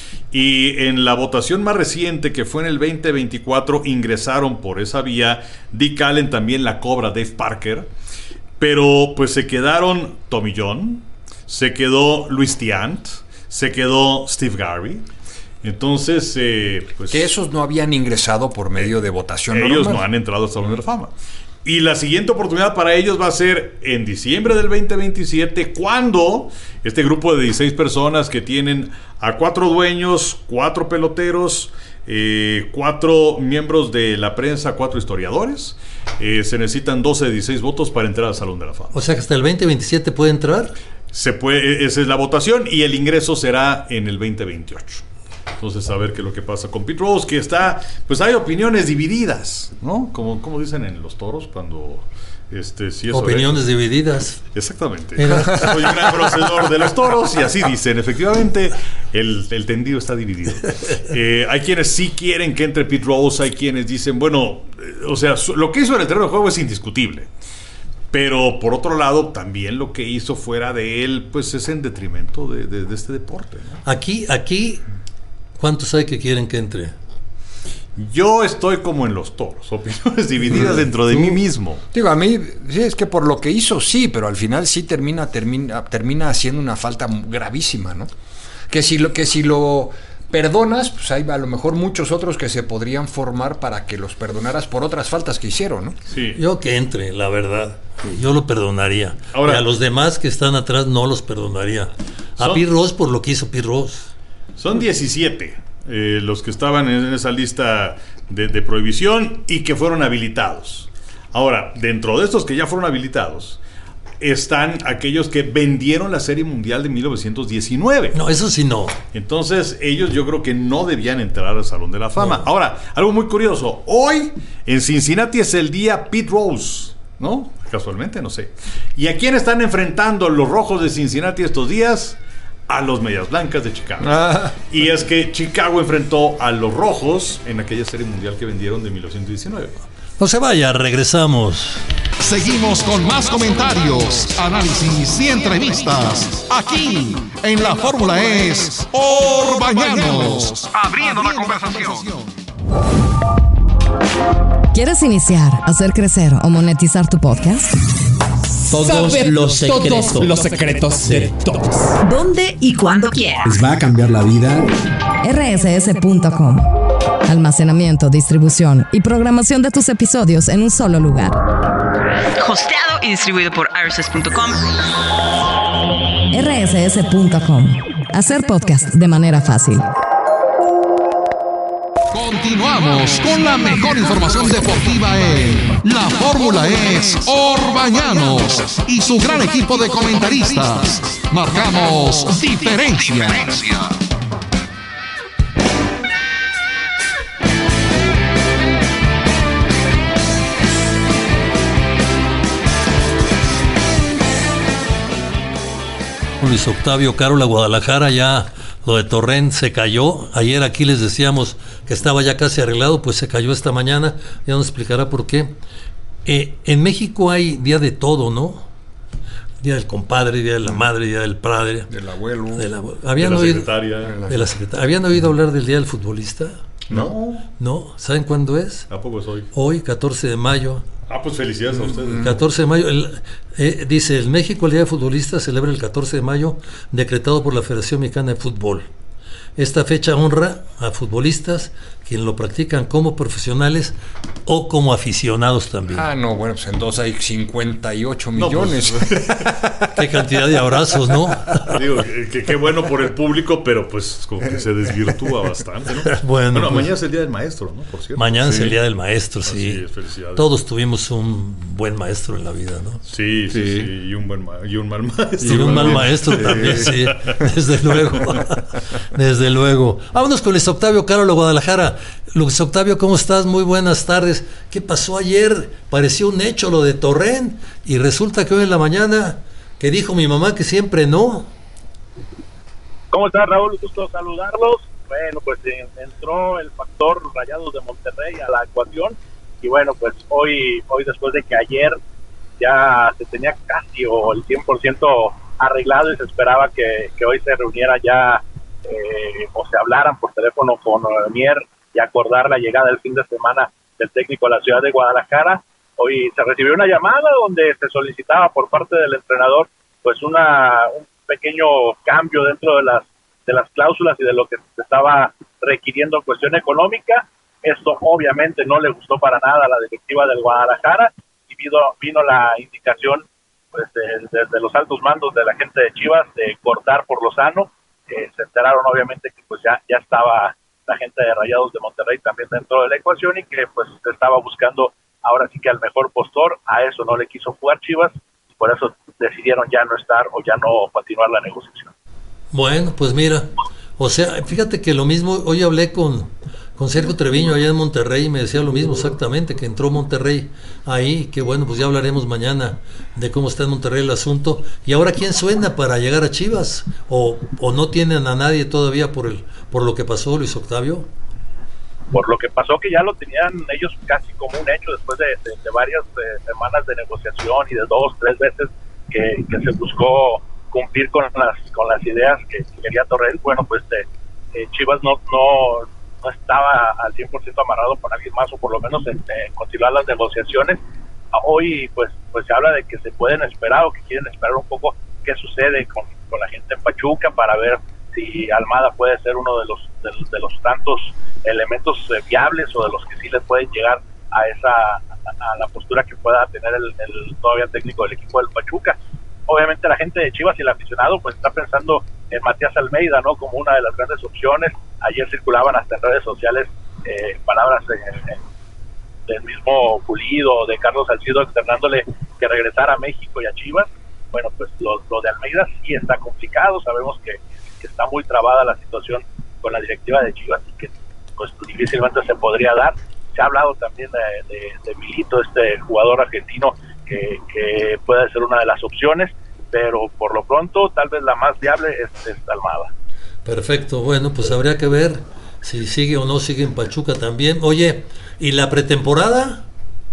Speaker 7: Y en la votación más reciente, que fue en el veinte veinticuatro, ingresaron por esa vía Dick Allen, también la Cobra, Dave Parker. Pero pues se quedaron Tommy John, se quedó Luis Tiant, se quedó Steve Garvey. Entonces, eh, pues...
Speaker 8: Que esos no habían ingresado por medio de votación
Speaker 7: ellos
Speaker 8: normal.
Speaker 7: No han entrado al Salón de la Fama. Y la siguiente oportunidad para ellos va a ser en diciembre del veinte veintisiete, cuando este grupo de dieciséis personas, que tienen a cuatro dueños, cuatro peloteros, eh, cuatro miembros de la prensa, cuatro historiadores, eh, se necesitan doce de dieciséis votos para entrar al Salón de la Fama.
Speaker 6: O sea que hasta el veinte veintisiete puede entrar.
Speaker 7: Se puede, esa es la votación, y el ingreso será en el veinte veintiocho. Entonces, a ver qué es lo que pasa con Pete Rose, que está, pues hay opiniones divididas, ¿no? Como, como dicen en los toros, cuando... Este, si eso
Speaker 6: opiniones
Speaker 7: es,
Speaker 6: divididas.
Speaker 7: Exactamente. Soy un gran conocedor de los toros, y así dicen. Efectivamente, el, el tendido está dividido. Eh, hay quienes sí quieren que entre Pete Rose, hay quienes dicen, bueno, eh, o sea, su, lo que hizo en el terreno de juego es indiscutible. Pero por otro lado, también lo que hizo fuera de él, pues es en detrimento de, de, de este deporte, ¿no?
Speaker 6: Aquí, aquí, ¿cuántos hay que quieren que entre?
Speaker 7: Yo estoy como en los toros, opiniones divididas dentro de mí mismo.
Speaker 8: Digo, a mí, sí, es que por lo que hizo, sí, pero al final sí termina, termina, termina haciendo una falta gravísima, ¿no? Que si lo, que si lo perdonas, pues hay a lo mejor muchos otros que se podrían formar para que los perdonaras por otras faltas que hicieron, ¿no?
Speaker 7: Sí.
Speaker 6: Yo que entre, la verdad, yo lo perdonaría.
Speaker 7: Ahora,
Speaker 6: y a los demás que están atrás no los perdonaría. A
Speaker 7: son,
Speaker 6: Pete Rose por lo que hizo Pete Rose.
Speaker 7: Son diecisiete eh, los que estaban en esa lista de, de prohibición y que fueron habilitados. Ahora, dentro de estos que ya fueron habilitados, están aquellos que vendieron la Serie Mundial de mil novecientos diecinueve.
Speaker 6: No, eso sí no.
Speaker 7: Entonces, ellos yo creo que no debían entrar al Salón de la Fama. No. Ahora, algo muy curioso. Hoy, en Cincinnati es el día Pete Rose, ¿no? Casualmente, no sé. ¿Y a quién están enfrentando los Rojos de Cincinnati estos días? A los Medias Blancas de Chicago. Ah. Y es que Chicago enfrentó a los Rojos en aquella Serie Mundial que vendieron de mil novecientos diecinueve.
Speaker 6: No se vaya, regresamos.
Speaker 3: Seguimos con más comentarios, análisis y entrevistas aquí en la Fórmula Es Orbañanos, abriendo la conversación.
Speaker 2: ¿Quieres iniciar, hacer crecer o monetizar tu podcast?
Speaker 20: Todos
Speaker 21: Saber
Speaker 20: los secretos.
Speaker 21: Todos los secretos de todos.
Speaker 20: ¿Dónde y cuándo quieras?
Speaker 18: ¿Les va a cambiar la vida?
Speaker 2: R S S punto com. Almacenamiento, distribución y programación de tus episodios en un solo lugar.
Speaker 20: Hosteado y distribuido por R S S punto com.
Speaker 2: R S S punto com. Hacer podcast de manera fácil.
Speaker 3: Continuamos con la mejor información deportiva en La Fórmula Es Orbañanos y su gran equipo de comentaristas. Marcamos diferencia.
Speaker 6: Luis Octavio Caro, la Guadalajara, ya lo de Torrent se cayó. Ayer aquí les decíamos que estaba ya casi arreglado, pues se cayó esta mañana. Ya nos explicará por qué. Eh, en México hay día de todo, ¿no? Día del compadre, día de la madre, día del padre.
Speaker 8: Del abuelo.
Speaker 6: De la, ¿habían
Speaker 7: de la
Speaker 6: oído,
Speaker 7: secretaria.
Speaker 6: De la secretaria. ¿Habían oído hablar del día del futbolista?
Speaker 7: No.
Speaker 6: ¿No? ¿Saben cuándo es?
Speaker 7: ¿A poco es hoy?
Speaker 6: Hoy, catorce de mayo.
Speaker 7: Ah, pues felicidades a ustedes.
Speaker 6: catorce de mayo, el, eh, dice, el México, el Día de Futbolista, celebra el catorce de mayo, decretado por la Federación Mexicana de Fútbol. Esta fecha honra a futbolistas quienes lo practican como profesionales o como aficionados también.
Speaker 8: Ah, no, bueno, pues entonces hay cincuenta y ocho millones.
Speaker 7: No, pues,
Speaker 6: qué cantidad de abrazos, ¿no?
Speaker 7: Digo, que qué bueno por el público, pero pues como que se desvirtúa bastante, ¿no?
Speaker 6: Bueno,
Speaker 7: bueno
Speaker 6: pues,
Speaker 7: mañana es el Día del Maestro, ¿no? Por cierto.
Speaker 6: Mañana
Speaker 7: sí.
Speaker 6: es el Día del Maestro, sí.
Speaker 7: Así es, felicidades.
Speaker 6: Todos tuvimos un buen maestro en la vida, ¿no?
Speaker 7: Sí, sí, sí, sí. Y, un buen ma- y un mal maestro.
Speaker 6: Y un mal maestro
Speaker 7: sí.
Speaker 6: también, sí. Desde luego. Desde luego. Vámonos con Luis Octavio Caro, la Guadalajara. Luis Octavio, ¿cómo estás? Muy buenas tardes. ¿Qué pasó ayer? Pareció un hecho lo de Torrent y resulta que hoy en la mañana, que dijo mi mamá que siempre no.
Speaker 22: ¿Cómo estás, Raúl? Gusto saludarlos. Bueno, pues eh, entró el factor Rayados de Monterrey a la ecuación y bueno, pues hoy, hoy después de que ayer ya se tenía casi o el cien por ciento arreglado y se esperaba que, que hoy se reuniera ya eh, o se hablaran por teléfono con Mier y acordar la llegada del fin de semana del técnico a la ciudad de Guadalajara. Hoy se recibió una llamada donde se solicitaba por parte del entrenador pues una un pequeño cambio dentro de las de las cláusulas y de lo que se estaba requiriendo en cuestión económica. Esto obviamente no le gustó para nada a la directiva del Guadalajara y vino, vino la indicación pues desde de, de los altos mandos de la gente de Chivas de cortar por lo sano. Eh, se enteraron obviamente que pues ya, ya estaba la gente de Rayados de Monterrey también dentro de la ecuación y que pues se estaba buscando ahora sí que al mejor postor. A eso no le quiso jugar Chivas y por eso decidieron ya no estar o ya no continuar la negociación.
Speaker 6: Bueno, pues mira, o sea, fíjate que lo mismo, hoy hablé con, con Sergio Treviño allá en Monterrey y me decía lo mismo exactamente, que entró Monterrey ahí, que bueno, pues ya hablaremos mañana de cómo está en Monterrey el asunto. Y ahora, ¿quién suena para llegar a Chivas? ¿O, o no tienen a nadie todavía por el por lo que pasó, Luis Octavio?
Speaker 22: por lo que pasó que ya lo tenían ellos casi como un hecho después de, de, de varias eh, semanas de negociación y de dos, tres veces que, que se buscó cumplir con las con las ideas que quería Torrent. Bueno, pues eh, eh, Chivas no, no no estaba al cien por ciento amarrado para alguien más, o por lo menos en, en continuar las negociaciones. Hoy pues pues se habla de que se pueden esperar o que quieren esperar un poco qué sucede con, con la gente en Pachuca para ver si Almada puede ser uno de los de, de los tantos elementos eh, viables o de los que sí les pueden llegar a esa a, a la postura que pueda tener el, el todavía técnico del equipo del Pachuca. Obviamente la gente de Chivas y el aficionado pues está pensando en Matías Almeida, ¿no?, como una de las grandes opciones. Ayer circulaban hasta en redes sociales eh, palabras en, en, del mismo Pulido, de Carlos Salcido, externándole que regresara a México y a Chivas. Bueno, pues lo, lo de Almeida sí está complicado. Sabemos que, que está muy trabada la situación con la directiva de Chivas y que pues difícilmente se podría dar. Se ha hablado también de, de, de Milito, este jugador argentino que, que puede ser una de las opciones, pero por lo pronto tal vez la más viable es, es Almada.
Speaker 6: Perfecto, bueno, pues habría que ver si sigue o no sigue en Pachuca también. Oye, ¿y la pretemporada?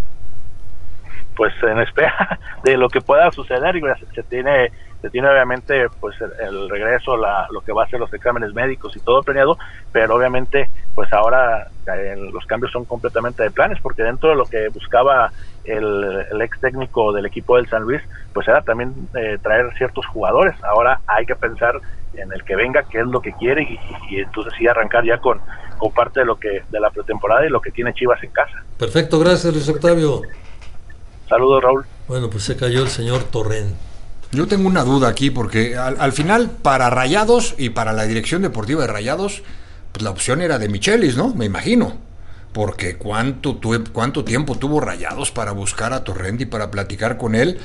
Speaker 22: Pues en espera de lo que pueda suceder, y se tiene se tiene obviamente pues el, el regreso, la, lo que va a ser los exámenes médicos y todo planeado, pero obviamente pues ahora eh, los cambios son completamente de planes, porque dentro de lo que buscaba el, el ex técnico del equipo del San Luis, pues era también eh, traer ciertos jugadores. Ahora hay que pensar en el que venga, qué es lo que quiere, y, y entonces sí arrancar ya con, con parte de lo que de la pretemporada y lo que tiene Chivas en casa.
Speaker 6: Perfecto, gracias Luis Octavio.
Speaker 22: Saludos, Raúl.
Speaker 6: Bueno, pues se cayó el señor Torrent.
Speaker 8: Yo tengo una duda aquí, porque al, al final, para Rayados y para la dirección deportiva de Rayados, pues la opción era de Michelis, ¿no? Me imagino. Porque cuánto, tu, cuánto tiempo tuvo Rayados para buscar a Torrent y para platicar con él,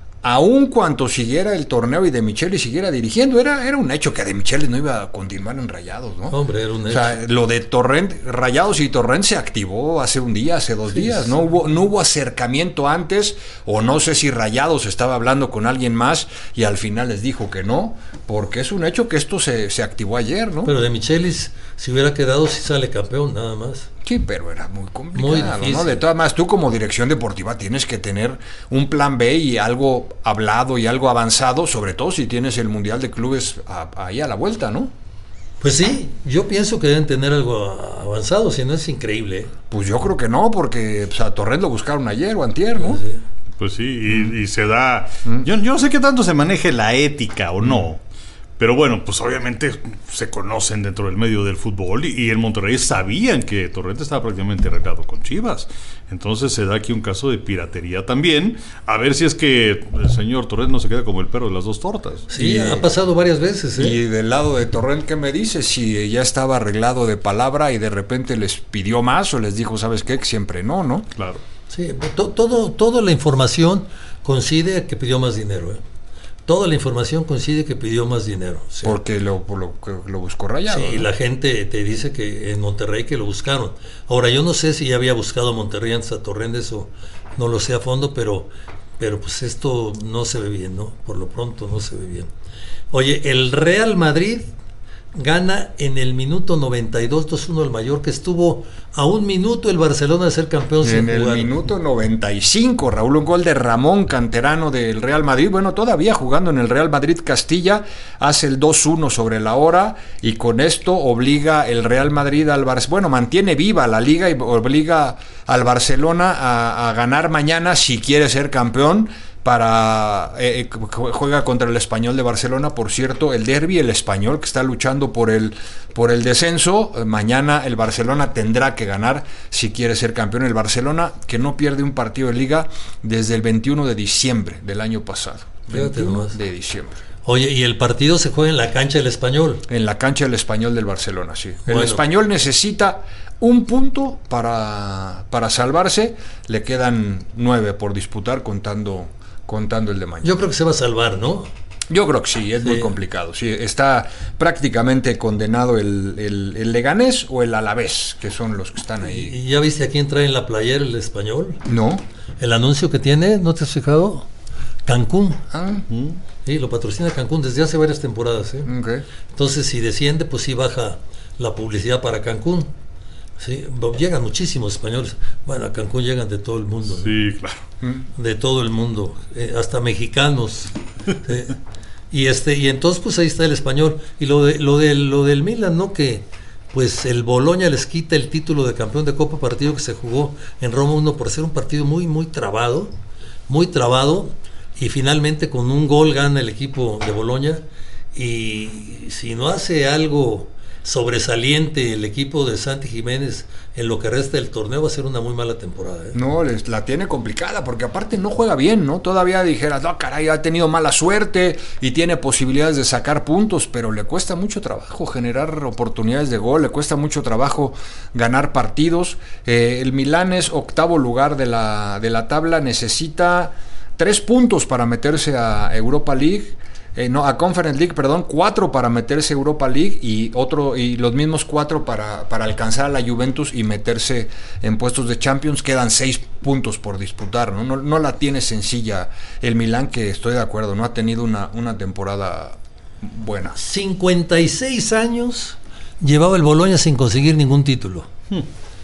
Speaker 8: aun cuanto siguiera el torneo y de Michelis siguiera dirigiendo. Era, era un hecho que de Michelis no iba a continuar en Rayados, ¿no?
Speaker 6: Hombre, era un hecho.
Speaker 8: O sea, lo de Torrent, Rayados y Torrent se activó hace un día, hace dos sí, días. Sí. No hubo, no hubo acercamiento antes, o no sé si Rayados estaba hablando con alguien más y al final les dijo que no, porque es un hecho que esto se, se activó ayer, ¿no?
Speaker 6: Pero de Michelis, si hubiera quedado, si sale campeón, nada más.
Speaker 8: Sí, pero era muy complicado, muy ¿no? De todas maneras, tú como dirección deportiva tienes que tener un plan B y algo hablado y algo avanzado, sobre todo si tienes el Mundial de Clubes a, ahí a la vuelta, ¿no?
Speaker 6: Pues sí, yo pienso que deben tener algo avanzado, si no es increíble. ¿eh?
Speaker 8: Pues yo creo que no, porque pues, a Torrent lo buscaron ayer o antier, ¿no?
Speaker 6: Sí.
Speaker 7: Pues sí, y, y se da... Yo, yo no sé qué tanto se maneje la ética o no. Pero bueno, pues obviamente se conocen dentro del medio del fútbol, y, y en Monterrey sabían que Torrent estaba prácticamente arreglado con Chivas. Entonces se da aquí un caso de piratería también. A ver si es que el señor Torrent no se queda como el perro de las dos tortas.
Speaker 6: Sí, y, ha pasado varias veces. ¿eh?
Speaker 8: Y del lado de Torrent, ¿qué me dices? Si ya estaba arreglado de palabra y de repente les pidió más o les dijo, ¿sabes qué? Que siempre no, ¿no?
Speaker 7: Claro.
Speaker 6: Sí, to, todo, toda la información coincide que pidió más dinero, ¿eh? Toda la información coincide que pidió más dinero. ¿Sí?
Speaker 8: Porque lo, lo, lo buscó Rayado.
Speaker 6: Sí, ¿no? La gente te dice que en Monterrey que lo buscaron. Ahora, yo no sé si ya había buscado a Monterrey antes a Torrent, eso no lo sé a fondo, pero, pero pues esto no se ve bien, ¿no? Por lo pronto no se ve bien. Oye, el Real Madrid gana en el minuto noventa y dos, dos uno al Mallorca. Estuvo a un minuto el Barcelona de ser campeón sin
Speaker 8: jugar. En el minuto noventa y cinco, Raúl, un gol de Ramón, canterano del Real Madrid. Bueno, todavía jugando en el Real Madrid Castilla, hace el dos uno sobre la hora, y con esto obliga el Real Madrid al Barcelona. Bueno, mantiene viva la liga y obliga al Barcelona a, a ganar mañana si quiere ser campeón. Para eh, juega contra el Español de Barcelona, por cierto, el derbi, el Español que está luchando por el por el descenso. Mañana el Barcelona tendrá que ganar si quiere ser campeón. El Barcelona que no pierde un partido de liga desde el veintiuno de diciembre del año pasado. veintiuno de diciembre.
Speaker 6: Oye, y el partido se juega en la cancha del Español.
Speaker 8: En la cancha del Español del Barcelona, sí. Bueno. El Español necesita un punto para para salvarse. Le quedan nueve por disputar contando contando el de mañana.
Speaker 6: Yo creo que se va a salvar, ¿no?
Speaker 8: Yo creo que sí, es sí. muy complicado. Sí, está prácticamente condenado el, el, el Leganés o el Alavés, que son los que están ahí.
Speaker 6: ¿Y ya viste a quién trae en la playera el Español?
Speaker 8: No.
Speaker 6: El anuncio que tiene, ¿no te has fijado? Cancún.
Speaker 8: Ah.
Speaker 6: Sí, lo patrocina Cancún desde hace varias temporadas. ¿eh?
Speaker 8: Okay.
Speaker 6: Entonces, si desciende, pues sí baja la publicidad para Cancún. Sí, llegan muchísimos españoles. Bueno, a Cancún llegan de todo el mundo. ¿no?
Speaker 7: Sí, claro.
Speaker 6: De todo el mundo, eh, hasta mexicanos. ¿sí? Y este y entonces pues ahí está el español. Y lo de lo de lo del Milan, ¿no? Que pues el Bologna les quita el título de campeón de Copa, partido que se jugó en Roma uno por ser un partido muy muy trabado, muy trabado y finalmente con un gol gana el equipo de Bologna. Y si no hace algo sobresaliente el equipo de Santi Jiménez en lo que resta del torneo, va a ser una muy mala temporada. ¿eh?
Speaker 8: No, les, la tiene complicada porque aparte no juega bien, ¿no? Todavía dijeras, no, caray, ha tenido mala suerte y tiene posibilidades de sacar puntos, pero le cuesta mucho trabajo generar oportunidades de gol, le cuesta mucho trabajo ganar partidos. Eh, el Milán es octavo lugar de la, de la tabla, necesita tres puntos para meterse a Europa League. Eh, no, a Conference League, perdón, cuatro para meterse a Europa League y otro y los mismos cuatro para, para alcanzar a la Juventus y meterse en puestos de Champions. Quedan seis puntos por disputar, ¿no? No, no la tiene sencilla el Milán, que estoy de acuerdo, no ha tenido una, una temporada buena.
Speaker 6: cincuenta y seis años llevaba el Bologna sin conseguir ningún título. Hmm.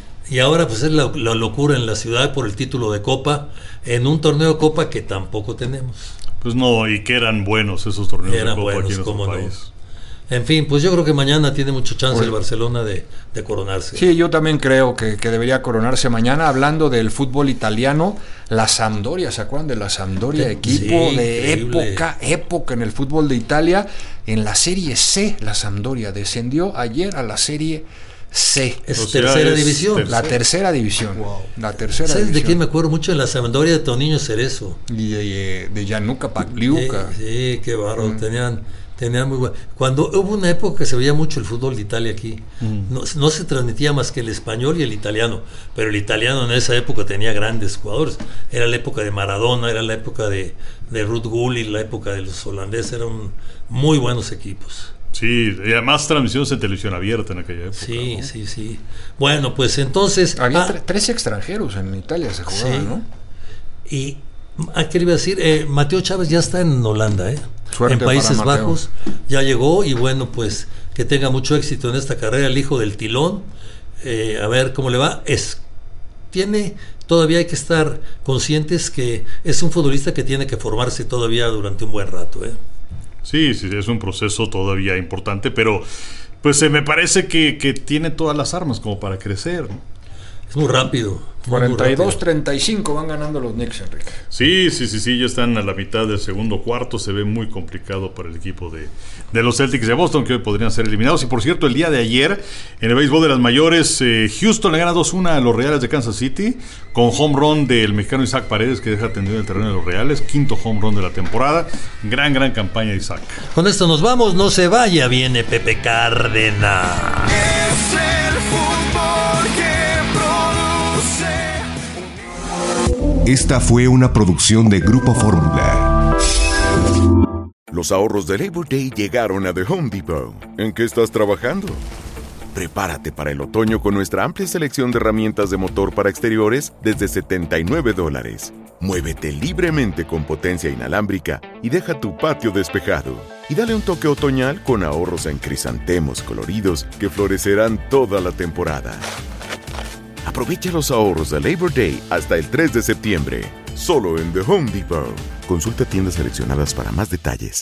Speaker 6: Y ahora pues es la, la locura en la ciudad por el título de Copa, en un torneo de Copa que tampoco tenemos.
Speaker 7: Pues no, y que eran buenos esos torneos
Speaker 6: eran
Speaker 7: de Copa
Speaker 6: buenos,
Speaker 7: aquí en
Speaker 6: cómo
Speaker 7: nuestro
Speaker 6: no.
Speaker 7: país.
Speaker 6: En fin, pues yo creo que mañana tiene mucha chance el Barcelona de, de coronarse.
Speaker 8: Sí, yo también creo que, que debería coronarse mañana. Hablando del fútbol italiano, la Sampdoria, ¿se acuerdan de la Sampdoria? Sí, equipo de increíble. época, época en el fútbol de Italia. En la Serie C, la Sampdoria descendió ayer a la Serie C.
Speaker 6: Es o sea, tercera es división.
Speaker 8: Tercera. La tercera división. Wow. La tercera
Speaker 6: ¿Sabes
Speaker 8: división.
Speaker 6: de quién me acuerdo mucho? En la Sampdoria de Toniño Cerezo.
Speaker 8: Y de, de Gianluca Pagliuca.
Speaker 6: Sí, sí, qué bárbaro. Mm. Tenían, tenían muy bueno. Cuando hubo una época que se veía mucho el fútbol de Italia aquí, mm. no, no se transmitía más que el español y el italiano. Pero el italiano en esa época tenía grandes jugadores. Era la época de Maradona, era la época de, de Ruud Gullit, la época de los holandeses. Eran muy buenos equipos.
Speaker 7: Sí, y además transmisiones en televisión abierta en aquella época.
Speaker 6: Sí,
Speaker 7: ¿no?
Speaker 6: sí, sí. Bueno, pues entonces...
Speaker 8: Había
Speaker 6: ah,
Speaker 8: tre- tres extranjeros en Italia, se jugaban, sí. ¿no?
Speaker 6: Y, ¿a qué le iba a decir? Eh, Mateo Chávez ya está en Holanda, ¿eh?
Speaker 8: Suerte
Speaker 6: en Países
Speaker 8: para
Speaker 6: Bajos. Ya llegó y bueno, pues que tenga mucho éxito en esta carrera, el hijo del Tilón. Eh, a ver cómo le va. Es, tiene... Todavía hay que estar conscientes que es un futbolista que tiene que formarse todavía durante un buen rato, ¿eh?
Speaker 7: Sí, sí, es un proceso todavía importante, pero pues eh, me parece que, que tiene todas las armas como para crecer, ¿no?
Speaker 6: Es muy rápido.
Speaker 8: cuarenta y dos treinta y cinco van ganando los Knicks, Enrique.
Speaker 7: Sí, sí, sí, sí, ya están a la mitad del segundo cuarto. Se ve muy complicado para el equipo de, de los Celtics de Boston, que hoy podrían ser eliminados. Y por cierto, el día de ayer, en el béisbol de las mayores, eh, Houston le gana dos uno a los Reales de Kansas City, con home run del mexicano Isaac Paredes, que deja tendido el terreno de los Reales, quinto home run de la temporada. Gran, gran campaña de Isaac.
Speaker 6: Con esto nos vamos, no se vaya, viene Pepe Cárdenas.
Speaker 5: Es el fútbol que
Speaker 1: Esta fue una producción de Grupo Fórmula.
Speaker 4: Los ahorros de Labor Day llegaron a The Home Depot. ¿En qué estás trabajando? Prepárate para el otoño con nuestra amplia selección de herramientas de motor para exteriores desde setenta y nueve dólares. Muévete libremente con potencia inalámbrica y deja tu patio despejado. Y dale un toque otoñal con ahorros en crisantemos coloridos que florecerán toda la temporada. Aprovecha los ahorros de Labor Day hasta el tres de septiembre, solo en The Home Depot. Consulta tiendas seleccionadas para más detalles.